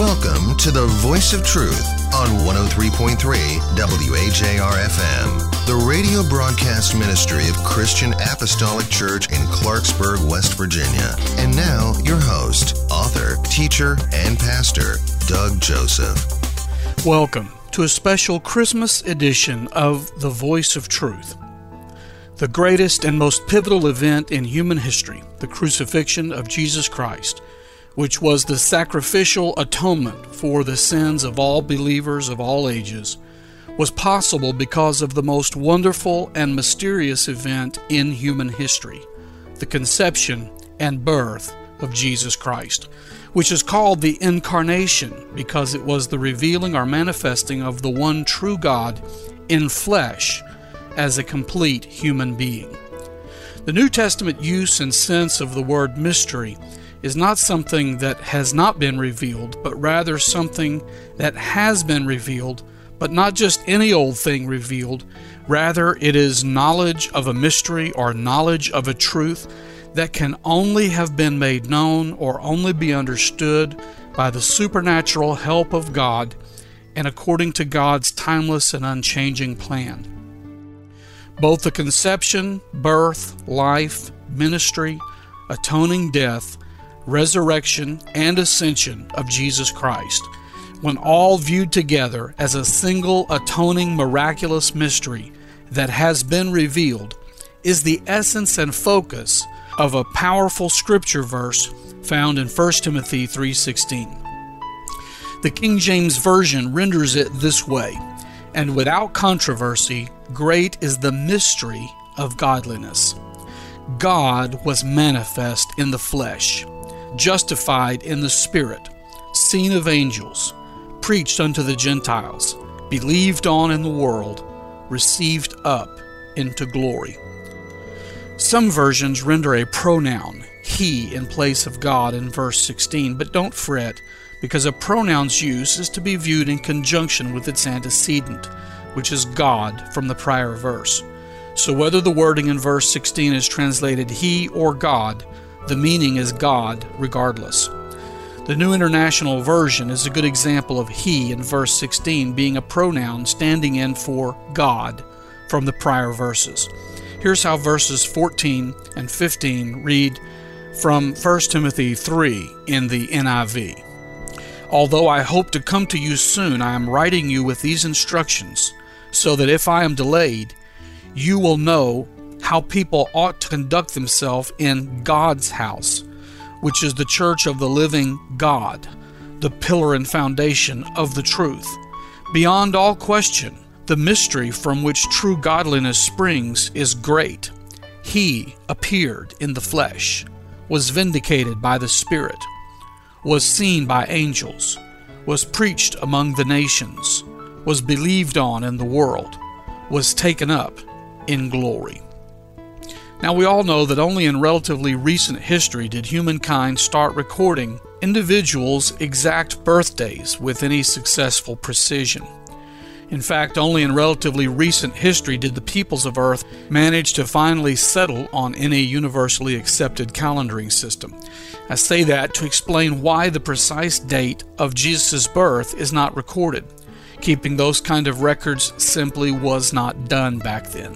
Welcome to the Voice of Truth on 103.3 WAJR-FM, the radio broadcast ministry of Christian Apostolic Church in Clarksburg, West Virginia. And now, your host, author, teacher, and pastor, Doug Joseph. Welcome to a special Christmas edition of the Voice of Truth. The greatest and most pivotal event in human history, the crucifixion of Jesus Christ, which was the sacrificial atonement for the sins of all believers of all ages, was possible because of the most wonderful and mysterious event in human history, the conception and birth of Jesus Christ, which is called the Incarnation because it was the revealing or manifesting of the one true God in flesh as a complete human being. The New Testament use and sense of the word mystery is not something that has not been revealed, but rather something that has been revealed, but not just any old thing revealed. Rather, it is knowledge of a mystery or knowledge of a truth that can only have been made known or only be understood by the supernatural help of God and according to God's timeless and unchanging plan. Both the conception, birth, life, ministry, atoning death, resurrection, and ascension of Jesus Christ, when all viewed together as a single atoning miraculous mystery that has been revealed, is the essence and focus of a powerful scripture verse found in 1 Timothy 3:16. The King James Version renders it this way, "And without controversy, great is the mystery of godliness. God was manifest in the flesh, justified in the Spirit, seen of angels, preached unto the Gentiles, believed on in the world, received up into glory." Some versions render a pronoun, he, in place of God in verse 16, but don't fret, because a pronoun's use is to be viewed in conjunction with its antecedent, which is God from the prior verse. So whether the wording in verse 16 is translated he or God, the meaning is God regardless. The New International Version is a good example of he in verse 16 being a pronoun standing in for God from the prior verses. Here's how verses 14 and 15 read from 1 Timothy 3 in the NIV. "Although I hope to come to you soon, I am writing you with these instructions, so that if I am delayed, you will know how people ought to conduct themselves in God's house, which is the church of the living God, the pillar and foundation of the truth. Beyond all question, the mystery from which true godliness springs is great. He appeared in the flesh, was vindicated by the Spirit, was seen by angels, was preached among the nations, was believed on in the world, was taken up in glory." Now, we all know that only in relatively recent history did humankind start recording individuals' exact birthdays with any successful precision. In fact, only in relatively recent history did the peoples of Earth manage to finally settle on any universally accepted calendaring system. I say that to explain why the precise date of Jesus' birth is not recorded. Keeping those kind of records simply was not done back then.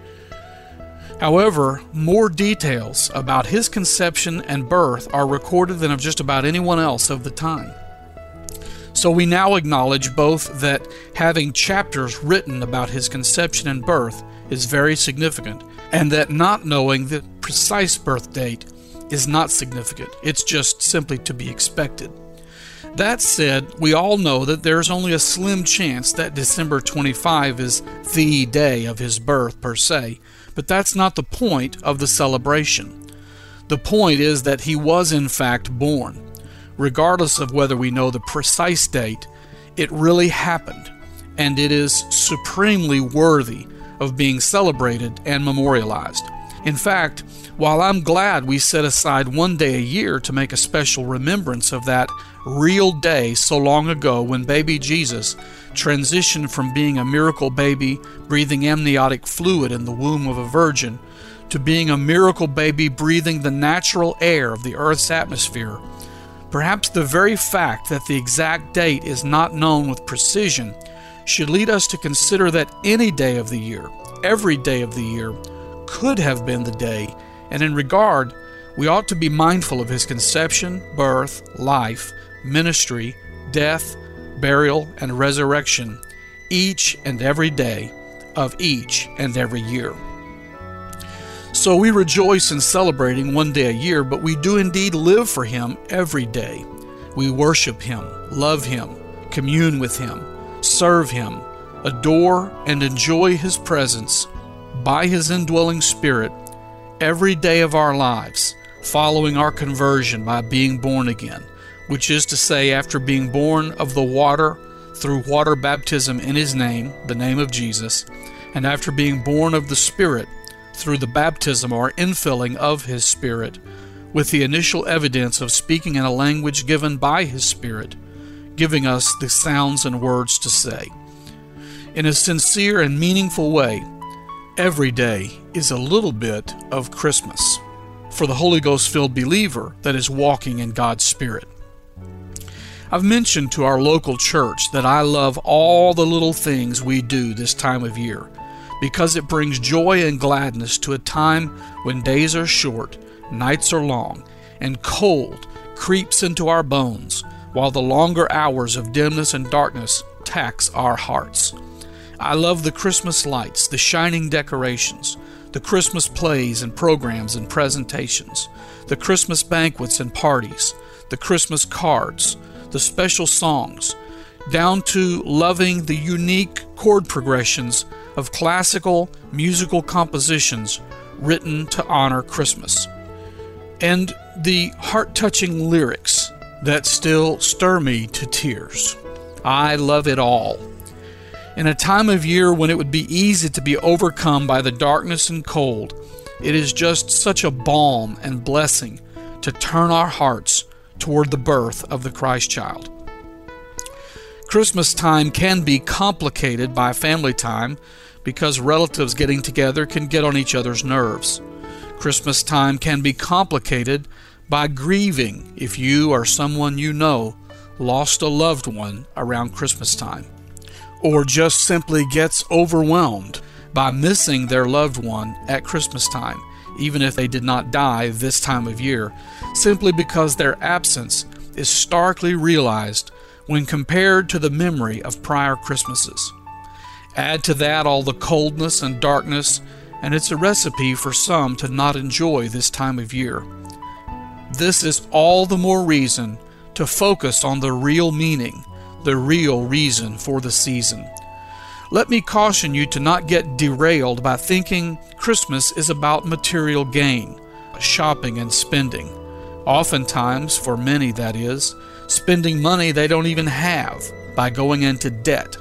However, more details about his conception and birth are recorded than of just about anyone else of the time. So we now acknowledge both that having chapters written about his conception and birth is very significant, and that not knowing the precise birth date is not significant. It's just simply to be expected. That said, we all know that there's only a slim chance that December 25 is the day of his birth per se, but that's not the point of the celebration. The point is that he was in fact born. Regardless of whether we know the precise date, it really happened, and it is supremely worthy of being celebrated and memorialized. In fact, while I'm glad we set aside one day a year to make a special remembrance of that real day so long ago when baby Jesus transitioned from being a miracle baby breathing amniotic fluid in the womb of a virgin to being a miracle baby breathing the natural air of the earth's atmosphere, Perhaps the very fact that the exact date is not known with precision should lead us to consider that any day of the year, every day of the year, could have been the day, and in regard, we ought to be mindful of his conception, birth, life, ministry, death, burial, and resurrection each and every day of each and every year. So we rejoice in celebrating one day a year, but we do indeed live for him every day. We worship him, love him, commune with him, serve him, adore and enjoy his presence by his indwelling Spirit every day of our lives, following our conversion by being born again, which is to say, after being born of the water through water baptism in his name, the name of Jesus, and after being born of the Spirit through the baptism or infilling of his Spirit, with the initial evidence of speaking in a language given by his Spirit, giving us the sounds and words to say. In a sincere and meaningful way, every day is a little bit of Christmas for the Holy Ghost-filled believer that is walking in God's Spirit. I've mentioned to our local church that I love all the little things we do this time of year because it brings joy and gladness to a time when days are short, nights are long, and cold creeps into our bones, while the longer hours of dimness and darkness tax our hearts. I love the Christmas lights, the shining decorations, the Christmas plays and programs and presentations, the Christmas banquets and parties, the Christmas cards, the special songs, down to loving the unique chord progressions of classical musical compositions written to honor Christmas, and the heart-touching lyrics that still stir me to tears. I love it all. In a time of year when it would be easy to be overcome by the darkness and cold, it is just such a balm and blessing to turn our hearts toward the birth of the Christ child. Christmas time can be complicated by family time because relatives getting together can get on each other's nerves. Christmas time can be complicated by grieving if you or someone you know lost a loved one around Christmas time, or just simply gets overwhelmed by missing their loved one at Christmas time, even if they did not die this time of year, simply because their absence is starkly realized when compared to the memory of prior Christmases. Add to that all the coldness and darkness, and it's a recipe for some to not enjoy this time of year. This is all the more reason to focus on the real meaning, the real reason for the season. Let me caution you to not get derailed by thinking Christmas is about material gain, shopping and spending. Oftentimes, for many that is, spending money they don't even have by going into debt.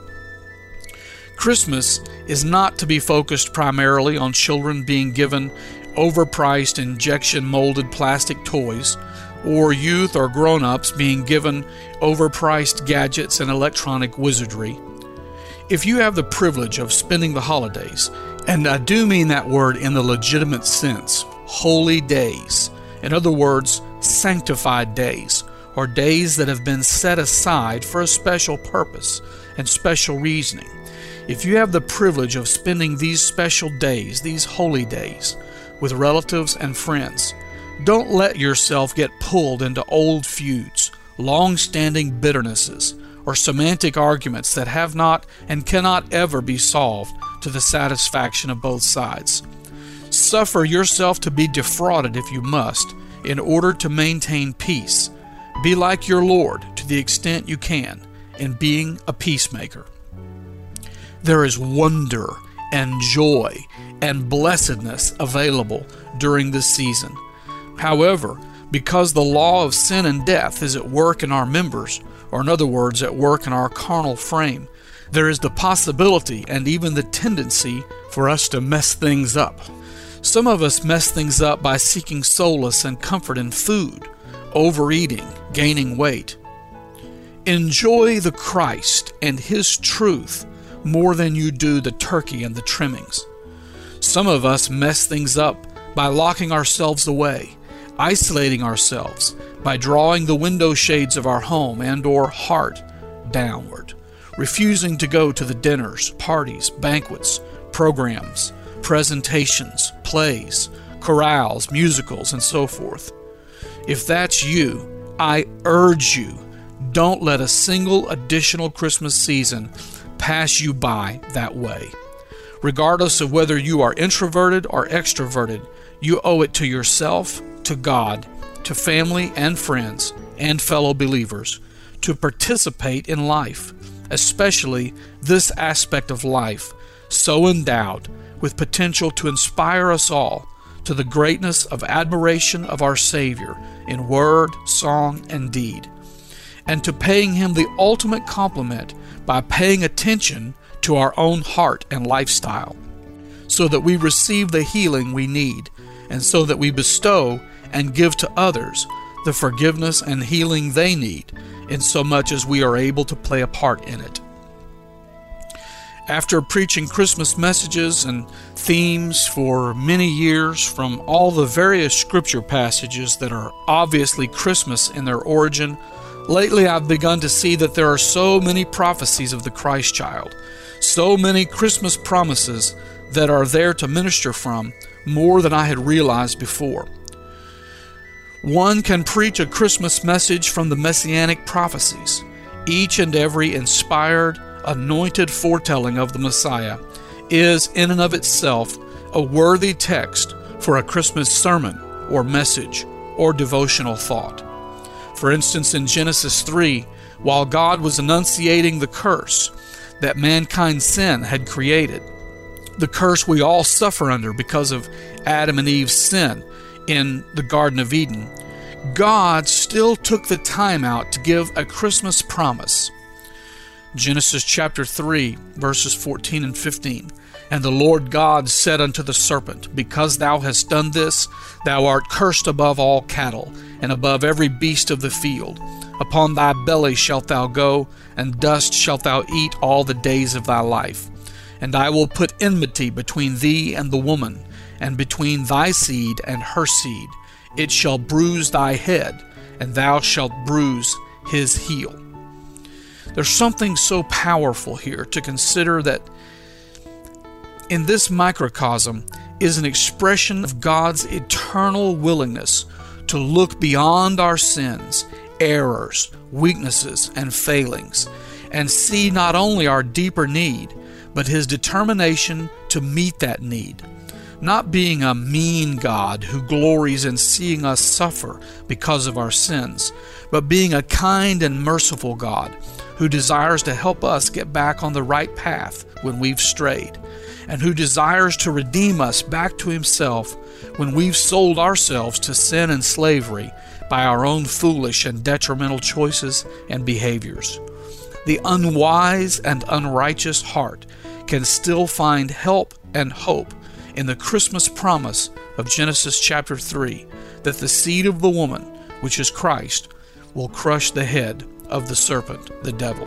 Christmas is not to be focused primarily on children being given overpriced injection-molded plastic toys, or youth or grown-ups being given overpriced gadgets and electronic wizardry. If you have the privilege of spending the holidays, and I do mean that word in the legitimate sense, holy days, in other words, sanctified days, or days that have been set aside for a special purpose and special reasoning. If you have the privilege of spending these special days, these holy days, with relatives and friends, don't let yourself get pulled into old feuds, long-standing bitternesses, or semantic arguments that have not and cannot ever be solved to the satisfaction of both sides. Suffer yourself to be defrauded if you must, in order to maintain peace. Be like your Lord to the extent you can in being a peacemaker. There is wonder and joy and blessedness available during this season. However, because the law of sin and death is at work in our members, or in other words, at work in our carnal frame, there is the possibility and even the tendency for us to mess things up. Some of us mess things up by seeking solace and comfort in food, overeating, gaining weight. Enjoy the Christ and His truth more than you do the turkey and the trimmings. Some of us mess things up by locking ourselves away, isolating ourselves, by drawing the window shades of our home and or heart downward, refusing to go to the dinners, parties, banquets, programs, presentations, plays, chorales, musicals, and so forth. If that's you, I urge you, don't let a single additional Christmas season pass you by that way. Regardless of whether you are introverted or extroverted, you owe it to yourself, to God, to family and friends and fellow believers to participate in life, especially this aspect of life, so endowed with potential to inspire us all to the greatness of admiration of our Savior in word, song, and deed, and to paying Him the ultimate compliment by paying attention to our own heart and lifestyle, so that we receive the healing we need, and so that we bestow and give to others the forgiveness and healing they need, in so much as we are able to play a part in it. After preaching Christmas messages and themes for many years from all the various scripture passages that are obviously Christmas in their origin, lately I've begun to see that there are so many prophecies of the Christ child, so many Christmas promises that are there to minister from, more than I had realized before. One can preach a Christmas message from the Messianic prophecies, each and every inspired, anointed foretelling of the Messiah is in and of itself a worthy text for a Christmas sermon or message or devotional thought. For instance, in Genesis 3, while God was enunciating the curse that mankind's sin had created, the curse we all suffer under because of Adam and Eve's sin in the Garden of Eden, God still took the time out to give a Christmas promise. Genesis chapter 3, verses 14 and 15. And the Lord God said unto the serpent, Because thou hast done this, thou art cursed above all cattle, and above every beast of the field. Upon thy belly shalt thou go, and dust shalt thou eat all the days of thy life. And I will put enmity between thee and the woman, and between thy seed and her seed. It shall bruise thy head, and thou shalt bruise his heel. There's something so powerful here to consider, that in this microcosm is an expression of God's eternal willingness to look beyond our sins, errors, weaknesses, and failings, and see not only our deeper need, but His determination to meet that need. Not being a mean God who glories in seeing us suffer because of our sins, but being a kind and merciful God who desires to help us get back on the right path when we've strayed, and who desires to redeem us back to Himself when we've sold ourselves to sin and slavery by our own foolish and detrimental choices and behaviors. The unwise and unrighteous heart can still find help and hope in the Christmas promise of Genesis chapter 3, that the seed of the woman, which is Christ, will crush the head of the serpent, the devil.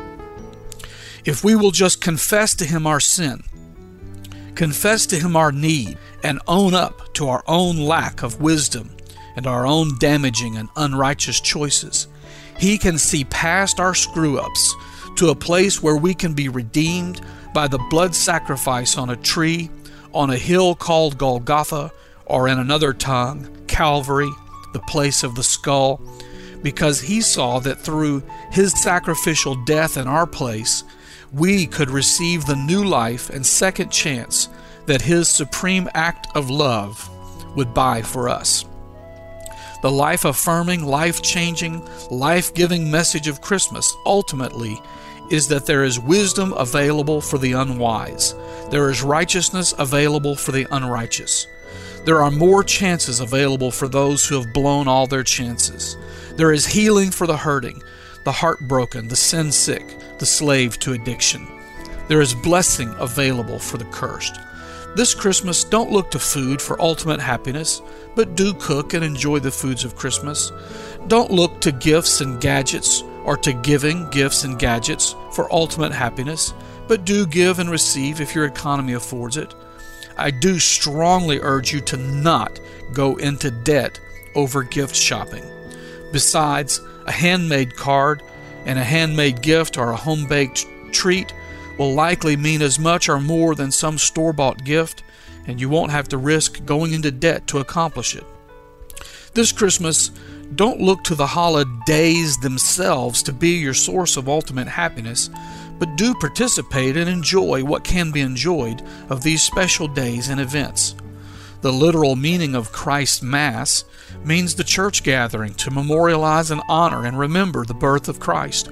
If we will just confess to Him our sin, confess to Him our need, and own up to our own lack of wisdom and our own damaging and unrighteous choices, He can see past our screw-ups to a place where we can be redeemed by the blood sacrifice on a tree, on a hill called Golgotha, or in another tongue, Calvary, the place of the skull, because He saw that through His sacrificial death in our place, we could receive the new life and second chance that His supreme act of love would buy for us. The life-affirming, life-changing, life-giving message of Christmas ultimately is that there is wisdom available for the unwise. There is righteousness available for the unrighteous. There are more chances available for those who have blown all their chances. There is healing for the hurting, the heartbroken, the sin-sick, the slave to addiction. There is blessing available for the cursed. This Christmas, don't look to food for ultimate happiness, but do cook and enjoy the foods of Christmas. Don't look to gifts and gadgets, or to giving gifts and gadgets for ultimate happiness, but do give and receive if your economy affords it. I do strongly urge you to not go into debt over gift shopping. Besides, a handmade card and a handmade gift or a home-baked treat will likely mean as much or more than some store-bought gift, and you won't have to risk going into debt to accomplish it. This Christmas, don't look to the holidays themselves to be your source of ultimate happiness, but do participate and enjoy what can be enjoyed of these special days and events. The literal meaning of Christ's Mass means the church gathering to memorialize and honor and remember the birth of Christ.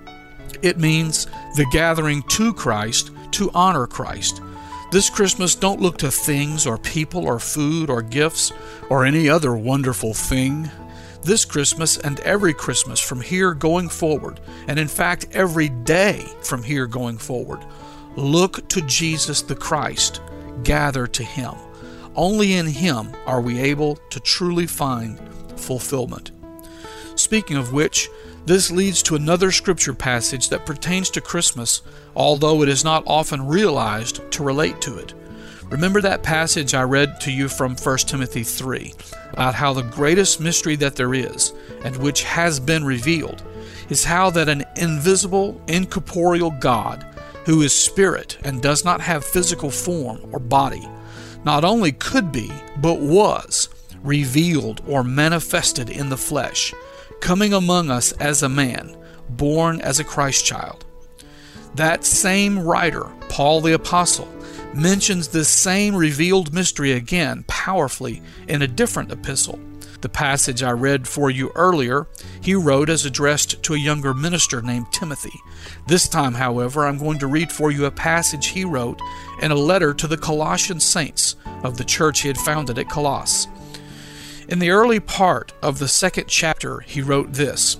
It means the gathering to Christ to honor Christ. This Christmas, don't look to things or people or food or gifts or any other wonderful thing. This Christmas and every Christmas from here going forward, and in fact every day from here going forward, look to Jesus the Christ. Gather to Him. Only in Him are we able to truly find fulfillment. Speaking of which, this leads to another scripture passage that pertains to Christmas, although it is not often realized to relate to it. Remember that passage I read to you from 1 Timothy 3, about how the greatest mystery that there is, and which has been revealed, is how that an invisible, incorporeal God, who is spirit and does not have physical form or body, not only could be, but was, revealed or manifested in the flesh, coming among us as a man, born as a Christ child. That same writer, Paul the Apostle, mentions this same revealed mystery again powerfully in a different epistle. The passage I read for you earlier, he wrote as addressed to a younger minister named Timothy. This time, however, I'm going to read for you a passage he wrote in a letter to the Colossian saints of the church he had founded at Colossus. In the early part of the 2nd chapter, he wrote this: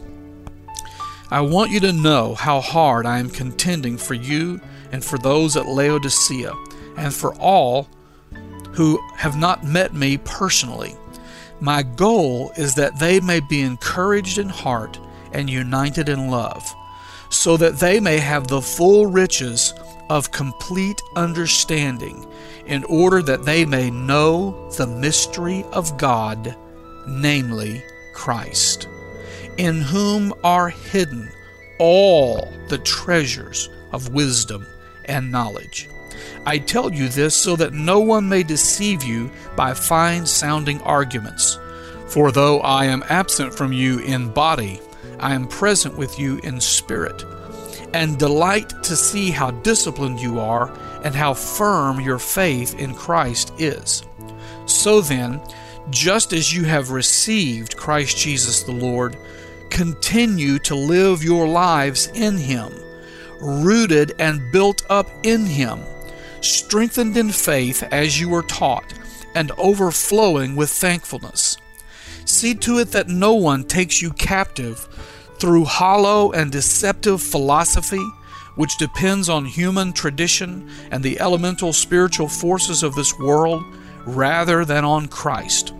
I want you to know how hard I am contending for you and for those at Laodicea, and for all who have not met me personally. My goal is that they may be encouraged in heart and united in love, so that they may have the full riches of complete understanding, in order that they may know the mystery of God, namely Christ, in whom are hidden all the treasures of wisdom and knowledge. I tell you this so that no one may deceive you by fine-sounding arguments. For though I am absent from you in body, I am present with you in spirit, and delight to see how disciplined you are and how firm your faith in Christ is. So then, just as you have received Christ Jesus the Lord, continue to live your lives in Him, rooted and built up in Him, strengthened in faith as you were taught, and overflowing with thankfulness. See to it that no one takes you captive through hollow and deceptive philosophy, which depends on human tradition and the elemental spiritual forces of this world, rather than on Christ.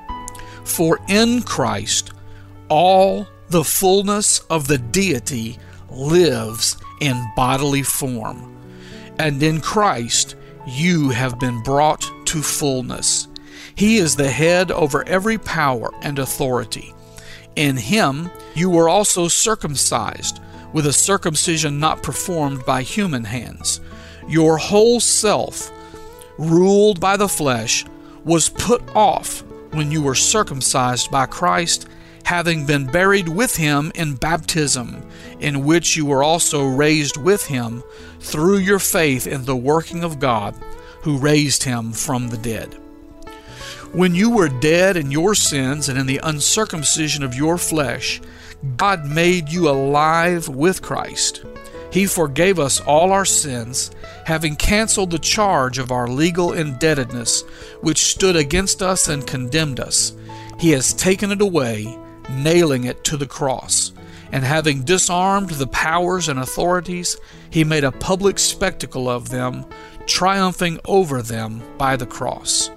For in Christ, all the fullness of the deity lives in bodily form. And in Christ, you have been brought to fullness. He is the head over every power and authority. In Him, you were also circumcised, with a circumcision not performed by human hands. Your whole self, ruled by the flesh, was put off when you were circumcised by Christ, having been buried with Him in baptism, in which you were also raised with Him through your faith in the working of God, who raised Him from the dead. When you were dead in your sins and in the uncircumcision of your flesh, God made you alive with Christ. He forgave us all our sins, having canceled the charge of our legal indebtedness, which stood against us and condemned us. He has taken it away, nailing it to the cross. And having disarmed the powers and authorities, He made a public spectacle of them, triumphing over them by the cross.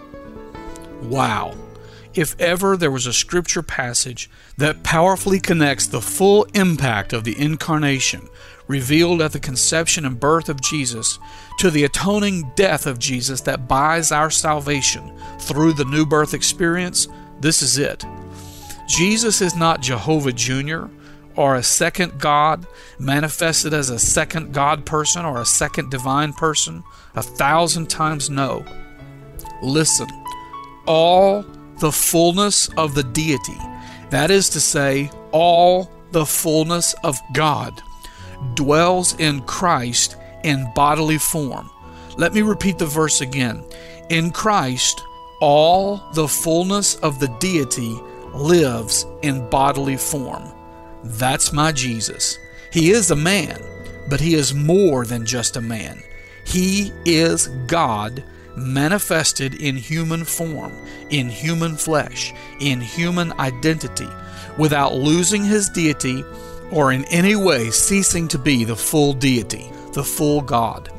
Wow! If ever there was a scripture passage that powerfully connects the full impact of the incarnation, revealed at the conception and birth of Jesus, to the atoning death of Jesus that buys our salvation through the new birth experience, this is it. Jesus is not Jehovah Jr. or a second God manifested as a second God person or a second divine person. 1,000 times no. Listen, all the fullness of the deity, that is to say, all the fullness of God, dwells in Christ in bodily form. Let me repeat the verse again. In Christ, all the fullness of the deity lives in bodily form. That's my Jesus. He is a man, but he is more than just a man. He is God manifested in human form, in human flesh, in human identity, without losing his deity or in any way ceasing to be the full deity, the full God.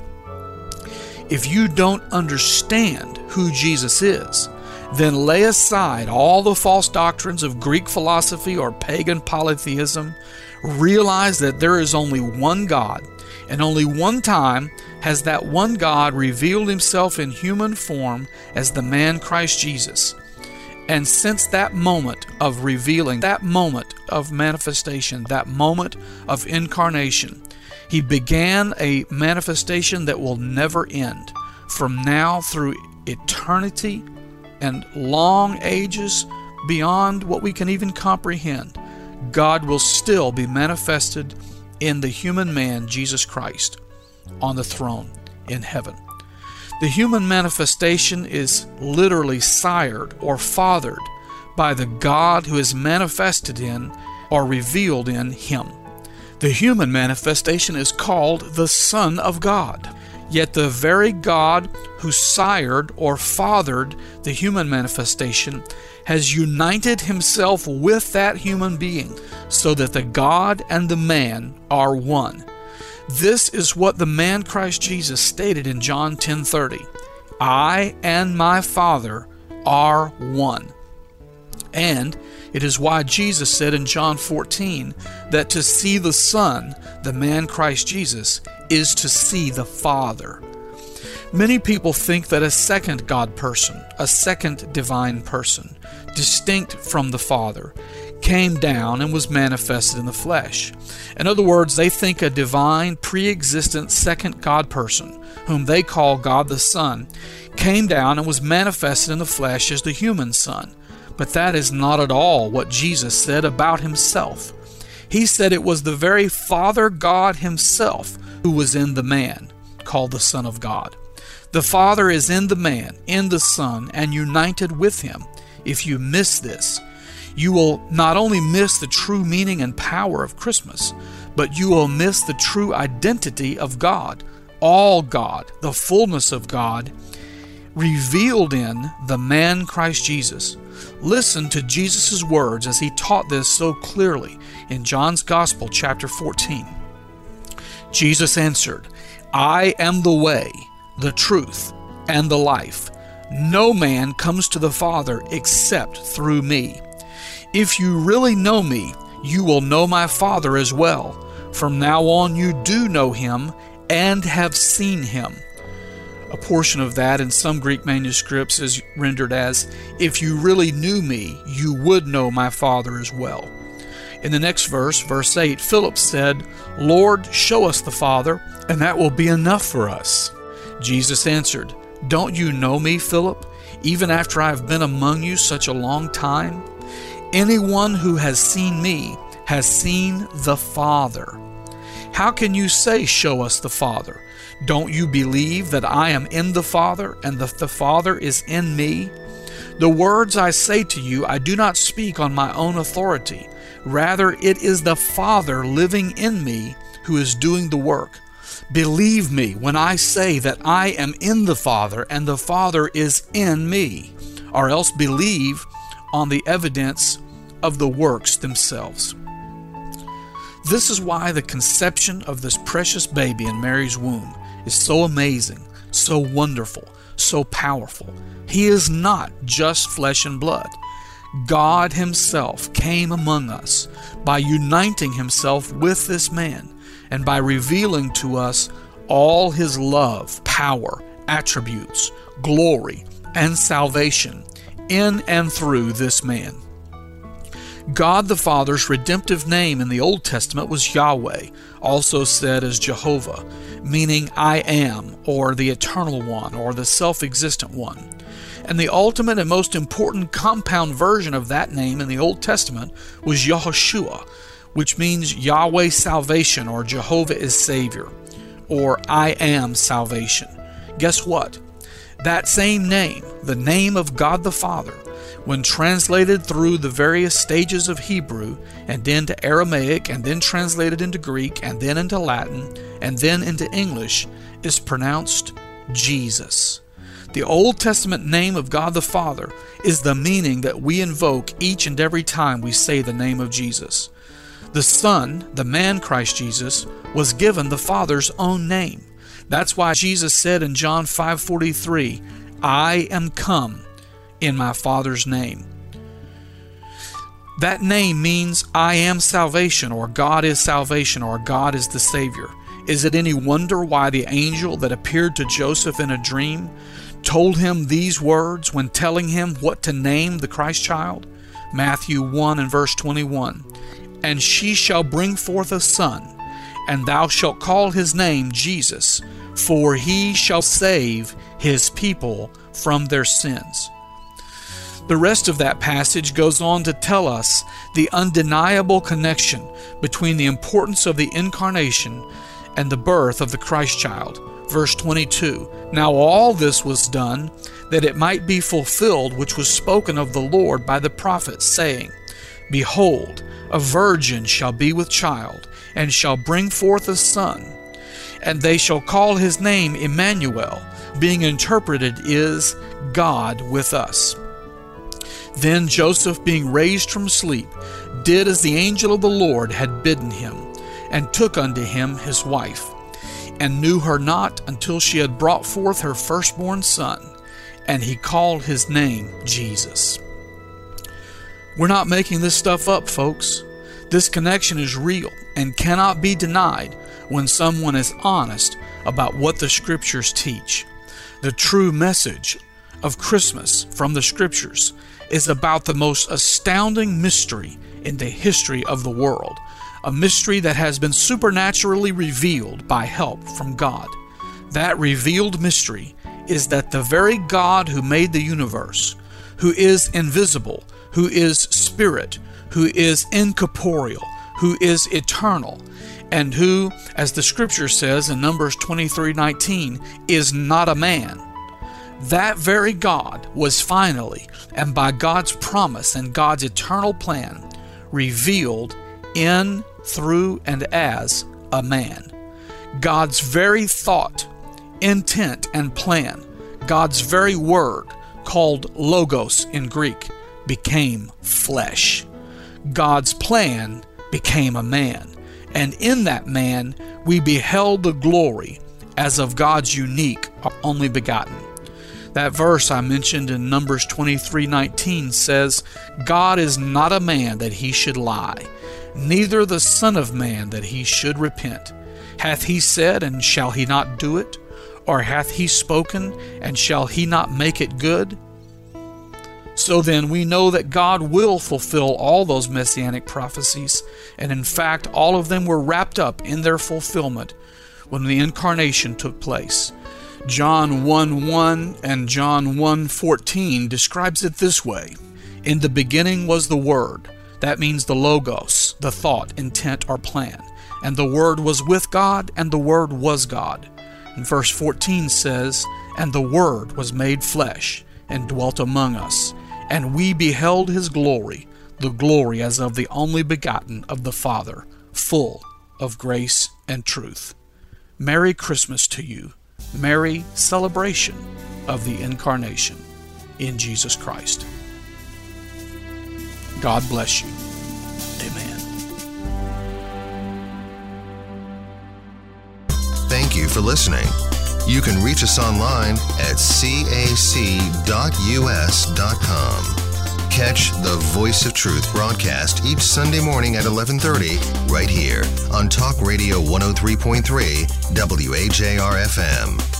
If you don't understand who Jesus is, then lay aside all the false doctrines of Greek philosophy or pagan polytheism. Realize that there is only one God, and only one time has that one God revealed himself in human form as the man Christ Jesus. And since that moment of revealing, that moment of manifestation, that moment of incarnation, he began a manifestation that will never end. From now through eternity and long ages beyond what we can even comprehend, God will still be manifested in the human man, Jesus Christ, on the throne in heaven. The human manifestation is literally sired or fathered by the God who is manifested in or revealed in him. The human manifestation is called the Son of God. Yet the very God who sired or fathered the human manifestation has united himself with that human being so that the God and the man are one. This is what the man Christ Jesus stated in John 10:30. I and my Father are one. And it is why Jesus said in John 14 that to see the Son, the man Christ Jesus, is to see the Father. Many people think that a second God person, a second divine person, distinct from the Father, came down and was manifested in the flesh. In other words, they think a divine, pre-existent second God person, whom they call God the Son, came down and was manifested in the flesh as the human Son. But that is not at all what Jesus said about himself. He said it was the very Father God himself who was in the man, called the Son of God. The Father is in the man, in the Son, and united with him. If you miss this, you will not only miss the true meaning and power of Christmas, but you will miss the true identity of God, all God, the fullness of God, revealed in the man Christ Jesus. Listen to Jesus' words as he taught this so clearly in John's Gospel, chapter 14. Jesus answered, I am the way, the truth, and the life. No man comes to the Father except through me. If you really know me, you will know my Father as well. From now on you do know him and have seen him. A portion of that in some Greek manuscripts is rendered as, if you really knew me, you would know my Father as well. In the next verse, verse 8, Philip said, Lord, show us the Father, and that will be enough for us. Jesus answered, Don't you know me, Philip, even after I have been among you such a long time? Anyone who has seen me has seen the Father. How can you say, show us the Father? Don't you believe that I am in the Father and that the Father is in me? The words I say to you, I do not speak on my own authority. Rather, it is the Father living in me who is doing the work. Believe me when I say that I am in the Father and the Father is in me, or else believe on the evidence of the works themselves. This is why the conception of this precious baby in Mary's womb is so amazing, so wonderful, so powerful. He is not just flesh and blood. God himself came among us by uniting himself with this man and by revealing to us all his love, power, attributes, glory, and salvation in and through this man. God the Father's redemptive name in the Old Testament was Yahweh, also said as Jehovah, meaning I am, or the Eternal One, or the self-existent one. And the ultimate and most important compound version of that name in the Old Testament was Yahushua, which means Yahweh salvation, or Jehovah is Savior, or I am salvation. Guess what? That same name, the name of God the Father, when translated through the various stages of Hebrew and into Aramaic and then translated into Greek and then into Latin and then into English, is pronounced Jesus. The Old Testament name of God the Father is the meaning that we invoke each and every time we say the name of Jesus. The Son, the man Christ Jesus, was given the Father's own name. That's why Jesus said in John 5:43, I am come in my Father's name. That name means I am salvation, or God is salvation, or God is the Savior. Is it any wonder why the angel that appeared to Joseph in a dream told him these words when telling him what to name the Christ child? Matthew 1 and verse 21. And she shall bring forth a son, and thou shalt call his name Jesus, for he shall save his people from their sins. The rest of that passage goes on to tell us the undeniable connection between the importance of the incarnation and the birth of the Christ child. Verse 22, Now all this was done that it might be fulfilled which was spoken of the Lord by the prophet, saying, Behold, a virgin shall be with child, and shall bring forth a son, and they shall call his name Emmanuel, being interpreted is God with us. Then Joseph, being raised from sleep, did as the angel of the Lord had bidden him, and took unto him his wife, and knew her not until she had brought forth her firstborn son, and he called his name Jesus. We're not making this stuff up, folks. This connection is real and cannot be denied when someone is honest about what the Scriptures teach. The true message of Christmas from the Scriptures is about the most astounding mystery in the history of the world, a mystery that has been supernaturally revealed by help from God. That revealed mystery is that the very God who made the universe, who is invisible, who is spirit, who is incorporeal, who is eternal, and who, as the Scripture says in Numbers 23:19, is not a man. That very God was finally, and by God's promise and God's eternal plan, revealed in, through, and as a man. God's very thought, intent, and plan, God's very word, called Logos in Greek, became flesh. God's plan became a man, and in that man we beheld the glory as of God's unique, only begotten. That verse I mentioned in Numbers 23:19 says, God is not a man that he should lie, neither the Son of Man that he should repent. Hath he said, and shall he not do it? Or hath he spoken, and shall he not make it good? So then we know that God will fulfill all those messianic prophecies, and in fact all of them were wrapped up in their fulfillment when the incarnation took place. John 1:1 and John 1:14 describes it this way. In the beginning was the Word. That means the Logos, the thought, intent, or plan. And the Word was with God, and the Word was God. And verse 14 says, And the Word was made flesh, and dwelt among us. And we beheld his glory, the glory as of the only begotten of the Father, full of grace and truth. Merry Christmas to you. Merry celebration of the Incarnation in Jesus Christ. God bless you. Amen. Thank you for listening. You can reach us online at cac.us.com. Catch the Voice of Truth broadcast each Sunday morning at 11:30 right here on Talk Radio 103.3 WAJR-FM.